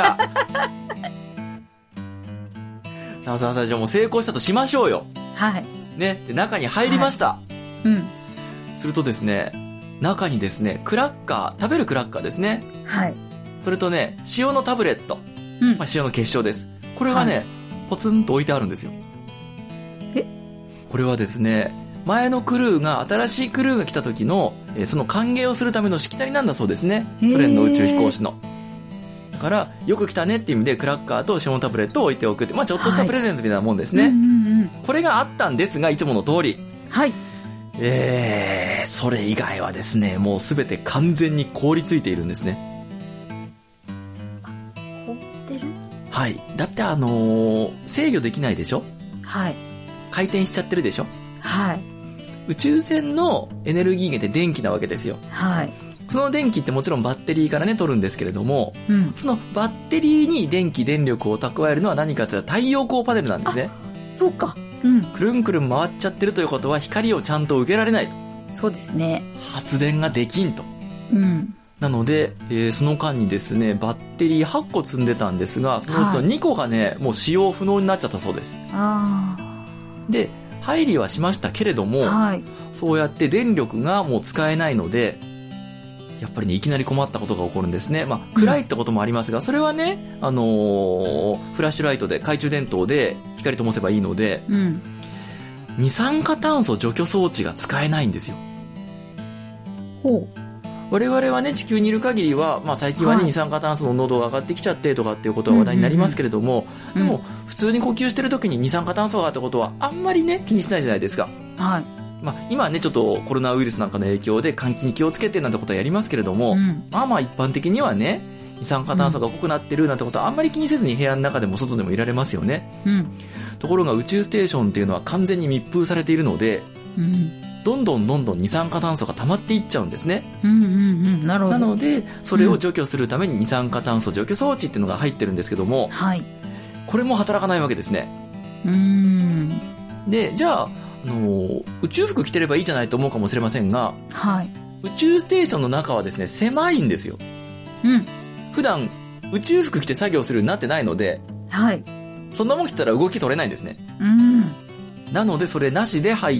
さあさあさあ、じゃあもう成功したとしましょうよ。はい。ね。で、中に入りました。はい、うん。するとですね、中にですね、クラッカー、食べるクラッカーですね。はい。それとね、塩のタブレット。うん。まあ、塩の結晶です。これがね、はい、ポツンと置いてあるんですよ。え？これはですね、前のクルーが、新しいクルーが来た時の、えー、その歓迎をするためのしきたりなんだそうですね。ソ連の宇宙飛行士の。だから、よく来たねっていう意味で、クラッカーと塩のタブレットを置いておくって、まあちょっとしたプレゼントみたいなもんですね。はい、うんうんうん、これがあったんですが、いつもの通り。はい。えー、それ以外はですね、もうすべて完全に凍りついているんですね。 凍ってる？ はい。だってあのー、制御できないでしょ？はい。回転しちゃってるでしょ？はい。宇宙船のエネルギー源って電気なわけですよ。はい。その電気ってもちろんバッテリーからね、取るんですけれども、うん、そのバッテリーに電気、電力を蓄えるのは何かというと太陽光パネルなんですね。 そうか。うん。 くるんくるん回っちゃってるということは光をちゃんと受けられないと。 そうですね。 発電ができんと。うん。なので、えー、その間にですね、バッテリーはっこ積んでたんですが、そのうちのにこがね、はい、もう使用不能になっちゃったそうです。あー。で、配理はしましたけれども、はい、そうやって電力がもう使えないので、やっぱりね、いきなり困ったことが起こるんですね。まあ、暗いってこともありますが、それはね、あのー、フラッシュライトで、懐中電灯で光灯せばいいので、うん、二酸化炭素除去装置が使えないんですよ。ほう。我々はね、地球にいる限りは、まあ最近はね、はい、二酸化炭素の濃度が上がってきちゃってとかっていうことは話題になりますけれども、うんうんうん、でも、普通に呼吸してる時に二酸化炭素が上がったことはあんまりね、気にしないじゃないですか。はい。まあ、今はね、ちょっとコロナウイルスなんかの影響で換気に気をつけてなんてことはやりますけれども、うん、まあまあ一般的にはね、 二酸化炭素が濃くなってるなんてことはあんまり気にせずに部屋の中でも外でもいられますよね。 うん。 ところが宇宙ステーションっていうのは完全に密封されているので、 うん。 どんどんどんどん二酸化炭素が溜まっていっちゃうんですね。 うんうんうん。なるほど。 なので、それを除去するために二酸化炭素除去装置っていうのが入ってるんですけども、 はい。 これも働かないわけですね。 うーん。 で、じゃあ、あのー、宇宙服着てればいいじゃないと思うかもしれませんが、 はい。 宇宙ステーションの中はですね、狭いんですよ。 うん。 普段、宇宙服着て作業するようになってないので、 はい。 そんなもん着たら動き取れないんですね。 うん。 なので、それなしで入って、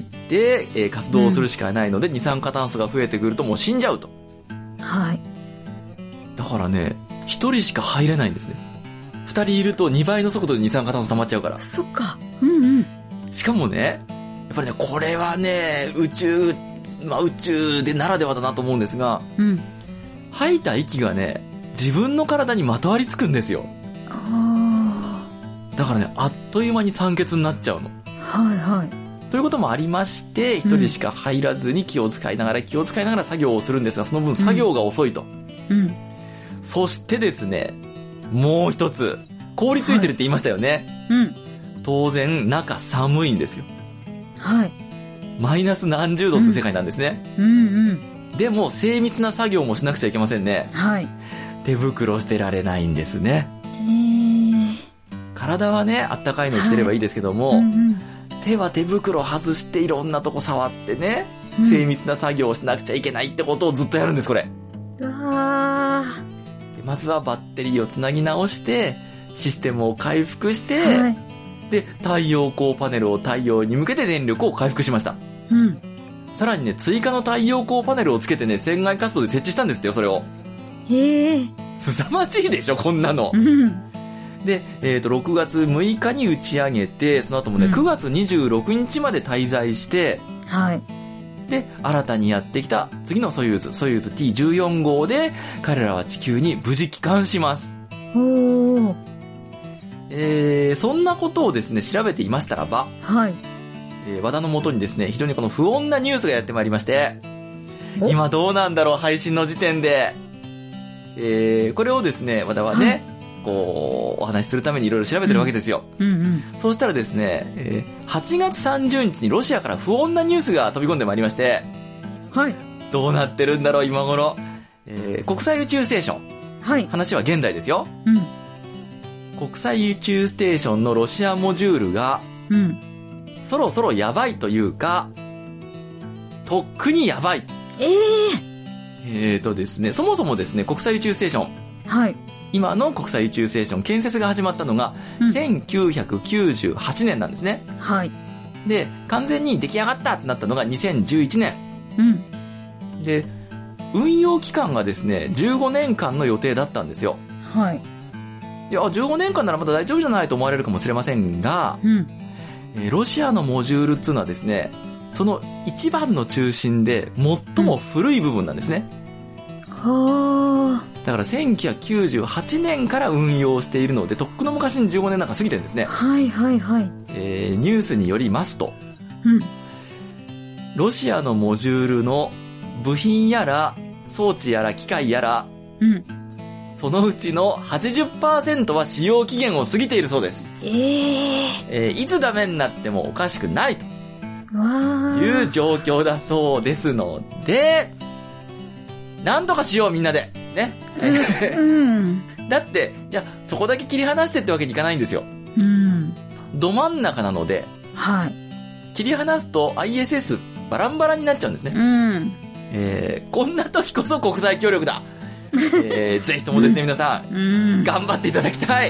えー、活動するしかないので、うん、二酸化炭素が増えてくるともう死んじゃうと。 はい。 だからね、一人しか入れないんですね。二人いるとにばいの速度で二酸化炭素溜まっちゃうから。 そっか。うんうん。 しかもね、やっぱりね、これはね、宇宙、まあ宇宙でならではだなと思うんですが、 うん。 吐いた息がね、自分の体にまとわりつくんですよ。 ああ。だからね、あっという間に酸欠になっちゃうの。 はいはい。 ということもありまして、一人しか入らずに気を使いながら、気を使いながら作業をするんですが、その分作業が遅いと。 うん。 そしてですね、もう一つ、凍りついてるって言いましたよね。 はい、うん。 当然、中寒いんですよ。 はい。 マイナス何十度という世界なんですね。 うん、うんうん。 でも、精密な作業もしなくちゃいけませんね。 はい。 手袋してられないんですね。 えー、 体はね、あったかいの着てればいいですけども、はい、うんうん、手は手袋外していろんなとこ触ってね、うん、精密な作業をしなくちゃいけないってことをずっとやるんです、これ。 うわー。 まずはバッテリーをつなぎ直して、システムを回復して、はい、で、太陽光パネルを太陽に向けて電力を回復しました。 うん。 さらにね、追加の太陽光パネルをつけてね、船外活動で設置したんですってよ、それを。 へえ。 凄まじいでしょ、こんなの。 うん。 で、えっと、ろくがつむいかに打ち上げて、その後もね、うん、くがつにじゅうろくにちまで滞在して、 はい。 で、新たにやってきた次のソユーズ、ソユーズ ティーじゅうよん 号で、彼らは地球に無事帰還します。 おー。 えー、そんなことをですね、調べていましたらば、 はい。 えー、和田の元にですね、非常にこの不穏なニュースがやってまいりまして、今どうなんだろう、配信の時点で。えー、これをですね、和田はね、はい、こう、お話しするためにいろいろ調べてるわけですよ。 うんうんうん、 そうしたらですね、えー、はちがつさんじゅうにちにロシアから不穏なニュースが飛び込んでまいりまして、 はい。 どうなってるんだろう、今頃。えー、国際宇宙ステーション。 はい。 話は現代ですよ。 うん。 国際宇宙ステーションのロシアモジュールが、 うん。 そろそろやばいというか、とっくにやばい。 ええー。 えーとですね、そもそもですね、国際宇宙ステーション。 はい。 今の国際宇宙ステーション、建設が始まったのが、せんきゅうひゃくきゅうじゅうはちねんなんですね。 はい。 で、完全に出来上がったってなったのがにせんじゅういちねん。うん。 で、運用期間がですね、じゅうごねんかんの予定だったんですよ。 はい。 いや、じゅうごねんかんならまだ大丈夫じゃないと思われるかもしれませんが、 うん。 えー、ロシアのモジュールっていうのはですね、その一番の中心で最も古い部分なんですね。 うん、はだからせんきゅうひゃくきゅうじゅうはちねんから運用しているので、とっくの昔にじゅうごねんなんか過ぎてるんですね。 はいはいはい。 えー、ニュースによりますと、 うん、 ロシアのモジュールの部品やら装置やら機械やら、 うん、 そのうちの はちじゅっパーセント は使用期限を過ぎているそうです。 えーえー、いつダメになってもおかしくないとわいう状況だそうですので、なんとかしようみんなでね、 うん、 だってじゃあそこだけ切り離してってわけにいかないんですよ、 うん、 ど真ん中なので、 はい、 切り離すと アイエスエス バランバラになっちゃうんですね、 うんえー、こんな時こそ国際協力だ、えー、ぜひともですね皆さん、 うん、 頑張っていただきたい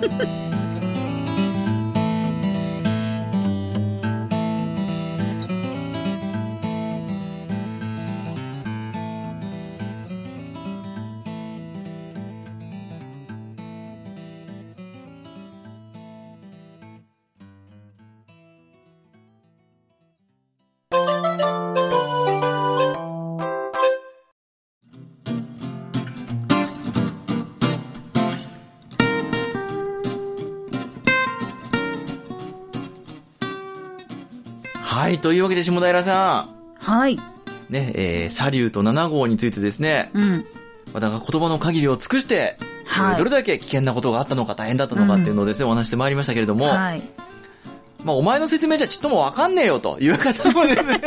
はい、というわけで下平さん。 はい。 ね、えー、サリュートなな号についてですね。 うん。 私が言葉の限りを尽くしてはい、 どれだけ危険なことがあったのか大変だったのかっていうのをですね、うん、お話してまいりましたけれども、 はい、 まあ、お前の説明じゃちっともわかんねえよという方もですね、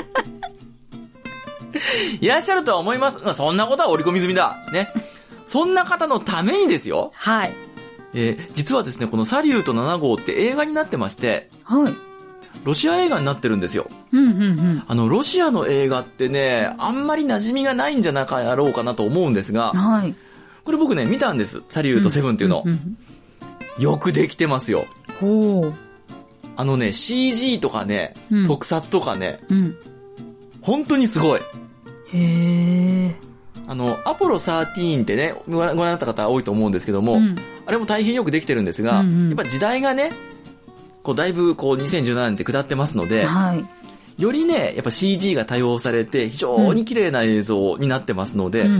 いらっしゃるとは思います。まあ、そんなことは織り込み済みだ。ね。そんな方のためにですよ。 はい。 えー、実はですね、このサリュートなな号って映画になってまして、 はい。 ロシア映画になってるんですよ。 うんうんうん。 あの、ロシアの映画ってね、あんまり馴染みがないんじゃなかろうかなと思うんですが、 はい。 これ僕ね、見たんです。サリュートセブンっていうの。 うんうんうん、 よくできてますよ。 ほう。 あのね、シージー とかね、うん、特撮とかね、 うん、 本当にすごい。 へー。 あの、アポロじゅうさんってね、ご覧になった方多いと思うんですけども、うん、あれも大変よくできてるんですが、うんうん、やっぱ時代がね、こうだいぶこうにせんじゅうななねんって下ってますので、 はい、 よりね、やっぱ シージー が多用されて非常に綺麗な映像になってますので、 うんうんうん、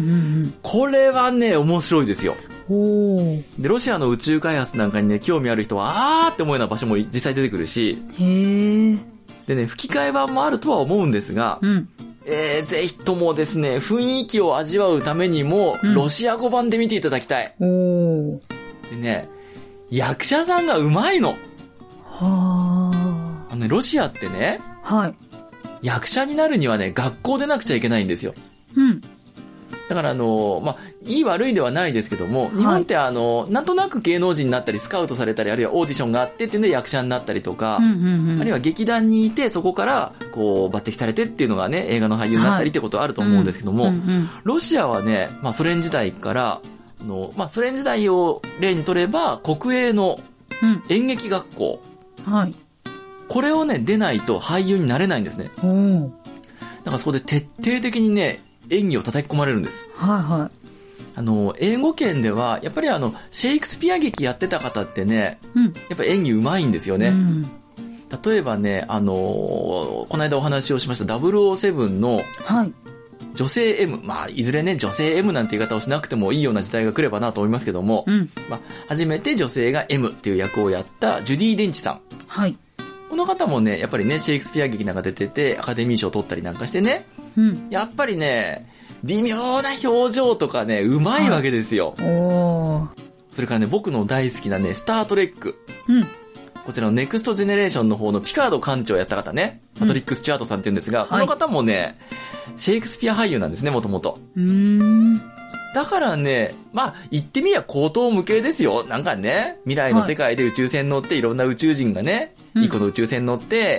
これはね、面白いですよ。 おで、ロシアの宇宙開発なんかにね、興味ある人は、あーって思うような場所も実際出てくるし、 へー。 でね、吹き替え版もあるとは思うんですが、 うん、 えー、ぜひともですね、雰囲気を味わうためにも、うん、ロシア語版で見ていただきたい。 おー。 でね、役者さんが上手いの。 はー。 あのね、ロシアってね、 はい。 役者になるにはね、学校でなくちゃいけないんですよ。 うん。 だからあの、まあ、いい悪いではないですけども、 はい、 日本ってあの、なんとなく芸能人になったり、スカウトされたり、あるいはオーディションがあってってんで役者になったりとか、 うんうんうん、 あるいは劇団にいて、そこから、こう、抜擢されてっていうのがね、映画の俳優になったりってことはあると思うんですけども、 はいうんうんうん、 ロシアはね、まあ、ソ連時代から、あの、まあ、ソ連時代を例にとれば、国営の演劇学校、 うん、はい。 これをね、出ないと俳優になれないんですね。 おー。 だからそこで徹底的にね、演技を叩き込まれるんです。 はいはい。 あの、英語圏では、やっぱりあの、シェイクスピア劇やってた方ってね、うん、やっぱり演技上手いんですよね。うん、例えばね、あのー、この間お話をしましたダブルオーセブンの、 はい。 女性 M、まあ、いずれね、女性 M なんて言い方をしなくてもいいような時代が来ればなと思いますけども、 うん、 まあ、初めて女性が M っていう役をやったジュディ・デンチさん。 はい。 この方もね、やっぱりね、シェイクスピア劇なんか出てて、アカデミー賞を取ったりなんかしてね、 うん、 やっぱりね、微妙な表情とかね、うまいわけですよ。 はい、おー。 それからね、僕の大好きなね、スタートレック。 うん。 こちらのネクストジェネレーションの方のピカード艦長をやった方ね、パトリック・スチュアートさんって言うんですが、うん、この方もね、はい、シェイクスピア俳優なんですね、もともと。 うーん。 だからね、まあ、言ってみりゃ高等無形ですよ。なんかね、未来の世界で宇宙船乗っていろんな宇宙人がね、はい、いい子の宇宙船乗って、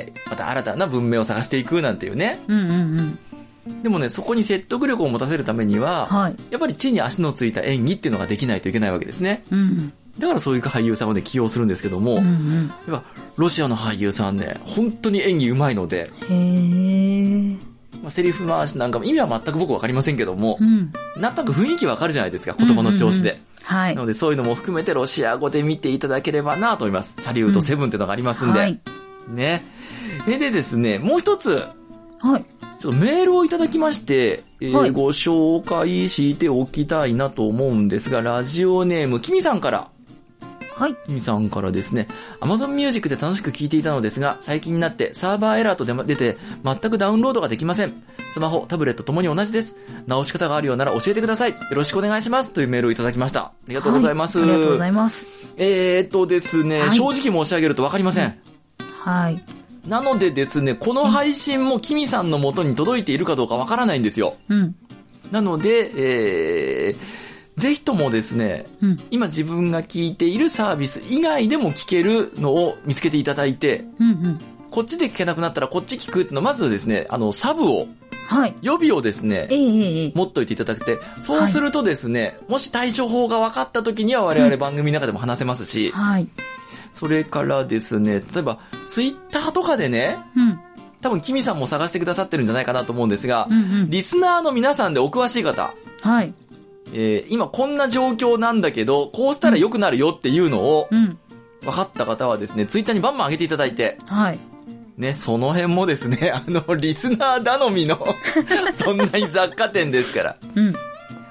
また新たな文明を探していくなんていうね。 うんうんうん。 でもね、そこに説得力を持たせるためには、はい、やっぱり地に足のついた演技っていうのができないといけないわけですね。 うん、 だからそういう俳優さんをね、起用するんですけども、 うんうん、 やっぱロシアの俳優さんね、本当に演技上手いので、 へー。 まあ、セリフ回しなんかも意味は全く僕わかりませんけども、 うん、 なんとなく雰囲気わかるじゃないですか、言葉の調子で。 うんうんうん、はい。 なのでそういうのも含めてロシア語で見ていただければなと思います。サリュートセブンってのがありますんで。 うん、はい。 ね。でですね、もう一つ。 はい。 ちょっとメールをいただきまして、えーはい、 ご紹介しておきたいなと思うんですが、ラジオネーム、キミさんから。 はい。 キミさんからですね、Amazon Music で楽しく聴いていたのですが、最近になってサーバーエラーと出て、全くダウンロードができません。スマホ、タブレットともに同じです。直し方があるようなら教えてください。よろしくお願いします。というメールをいただきました。ありがとうございます。 はい、ありがとうございます。 えーっとですね、はい、正直申し上げるとわかりません。 はい。 なのでですね、この配信もキミさんの元に届いているかどうかわからないんですよ。 うん。 なので、えー、ぜひともですね、 うん、 今自分が聞いているサービス以外でも聞けるのを見つけていただいて、 うんうん、 こっちで聞けなくなったらこっち聞くっていうのをまずですね、あの、サブを、 はい。 予備をですね、 えー、 持っといていただくて、そうするとですね、はい、もし対処法が分かった時には我々番組の中でも話せますし、 うん、はい。 それからですね、例えば、ツイッターとかでね、 うん、 多分キミさんも探してくださってるんじゃないかなと思うんですが、 うんうん、 リスナーの皆さんでお詳しい方、 はい。 えー、今こんな状況なんだけど、こうしたら良くなるよっていうのを、 うん、 分かった方はですね、ツイッターにバンバン上げていただいて、 はい。 ね、その辺もですね、あの、リスナー頼みの、そんなに雑貨店ですから。 うん。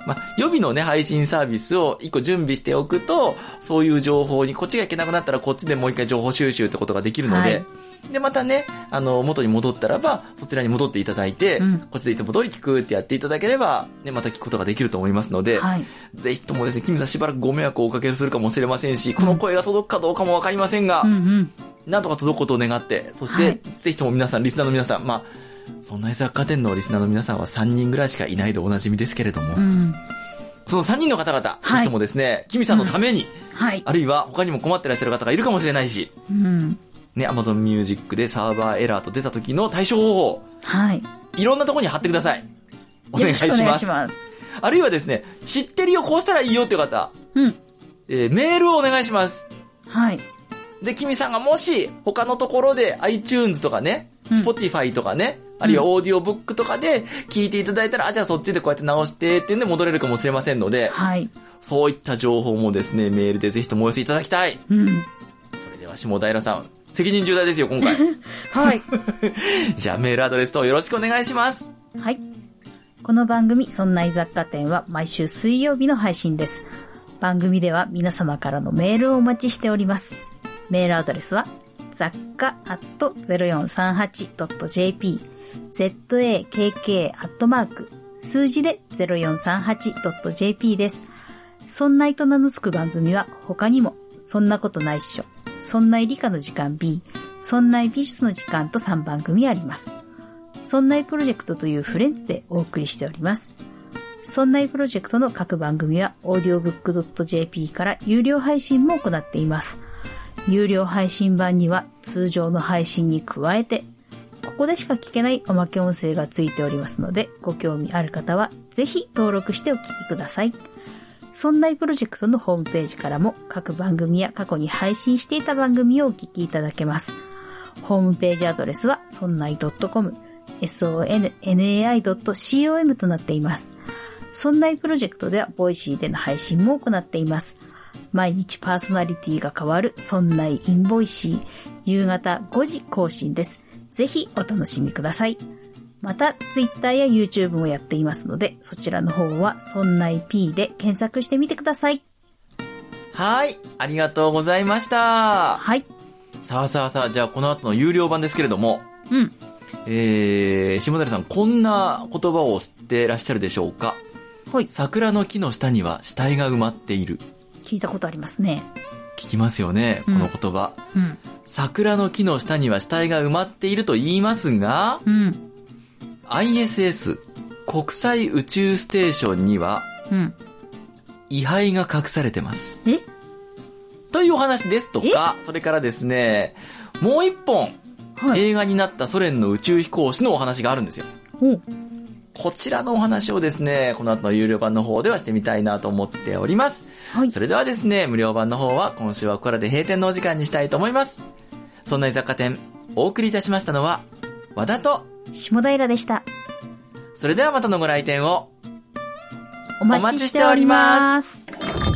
まあ、予備のね、配信サービスを一個準備しておくと、そういう情報に、こっちがいけなくなったらこっちでもう一回情報収集ってことができるので、はい、で、またね、あの、元に戻ったらば、そちらに戻っていただいて、うん、こっちでいつも通り聞くってやっていただければ、ね、また聞くことができると思いますので、はい、ぜひともですね、キミさんしばらくご迷惑をおかけするかもしれませんし、この声が届くかどうかもわかりませんが、うんうん、なんとか届くことを願って、そして、はい、ぜひとも皆さん、リスナーの皆さん、まあ、そんな雑貨店のリスナーの皆さんはさんにんぐらいしかいないでおなじみですけれども、うん、そのさんにんの方々、はい、ぜひともですね、キミさんのために、うんはい、あるいは他にも困ってらっしゃる方がいるかもしれないし、うんね、Amazon Music でサーバーエラーと出た時の対処方法。はい。いろんなところに貼ってください。お願いします。お願いします。あるいはですね、知ってるよ、こうしたらいいよっていう方。うん。えー、メールをお願いします。はい。で、キミさんがもし、他のところで iTunes とかね、うん、Spotify とかね、あるいはオーディオブックとかで聞いていただいたら、うん、あ、じゃあそっちでこうやって直してっていうんで戻れるかもしれませんので、はい。そういった情報もですね、メールでぜひともお寄せいただきたい。うん。それでは、下平さん。責任重大ですよ、今回。はい。じゃあ、メールアドレスとよろしくお願いします。 はい。この番組、そんな雑貨店は毎週水曜日の配信です。番組では皆様からのメールをお待ちしております。メールアドレスは、雑貨 アットゼロよんさんはちドットジェーピー、ザッカ アットマーク、数字で ゼロよんさんはちドットジェーピー です。そんないと名の付く番組は他にも、そんなことないっしょ。そんない理科の時間 B、そんない美術の時間とさんばん組あります。そんないプロジェクトというフレンズでお送りしております。そんないプロジェクトの各番組は オーディオブックドットジェーピー から有料配信も行っています。有料配信版には通常の配信に加えて、ここでしか聞けないおまけ音声がついておりますので、ご興味ある方はぜひ登録してお聞きください。そんないプロジェクトのホームページからも各番組や過去に配信していた番組をお聞きいただけます。ホームページアドレスは ソンナイドットコム、ソンナイドットコム となっています。そんないプロジェクトではボイシーでの配信も行っています。毎日パーソナリティが変わるそんないインボイシー、夕方ごじ更新です。ぜひお楽しみください。また、Twitter や YouTube もやっていますので、そちらの方は、そんない P で検索してみてください。 はい。ありがとうございました。 はい。 さあさあさあ、じゃあこの後の有料版ですけれども。 うん。 えー、下平さん、こんな言葉を知ってらっしゃるでしょうか？はい。桜の木の下には死体が埋まっている。 聞いたことありますね。 聞きますよね、この言葉。うん。うん、桜の木の下には死体が埋まっていると言いますが、うん。アイエスエス 国際宇宙ステーションには、うん、遺骸が隠されてます。 え？ というお話ですとか、それからですね、もう一本、はい、映画になったソ連の宇宙飛行士のお話があるんですよ。 うん、 こちらのお話をですね、この後の有料版の方ではしてみたいなと思っております。はい、それではですね、無料版の方は今週はここらで閉店のお時間にしたいと思います。そんな雑貨店、お送りいたしましたのは、和田と、 下平でした。 それではまたのご来店をお待ちしております。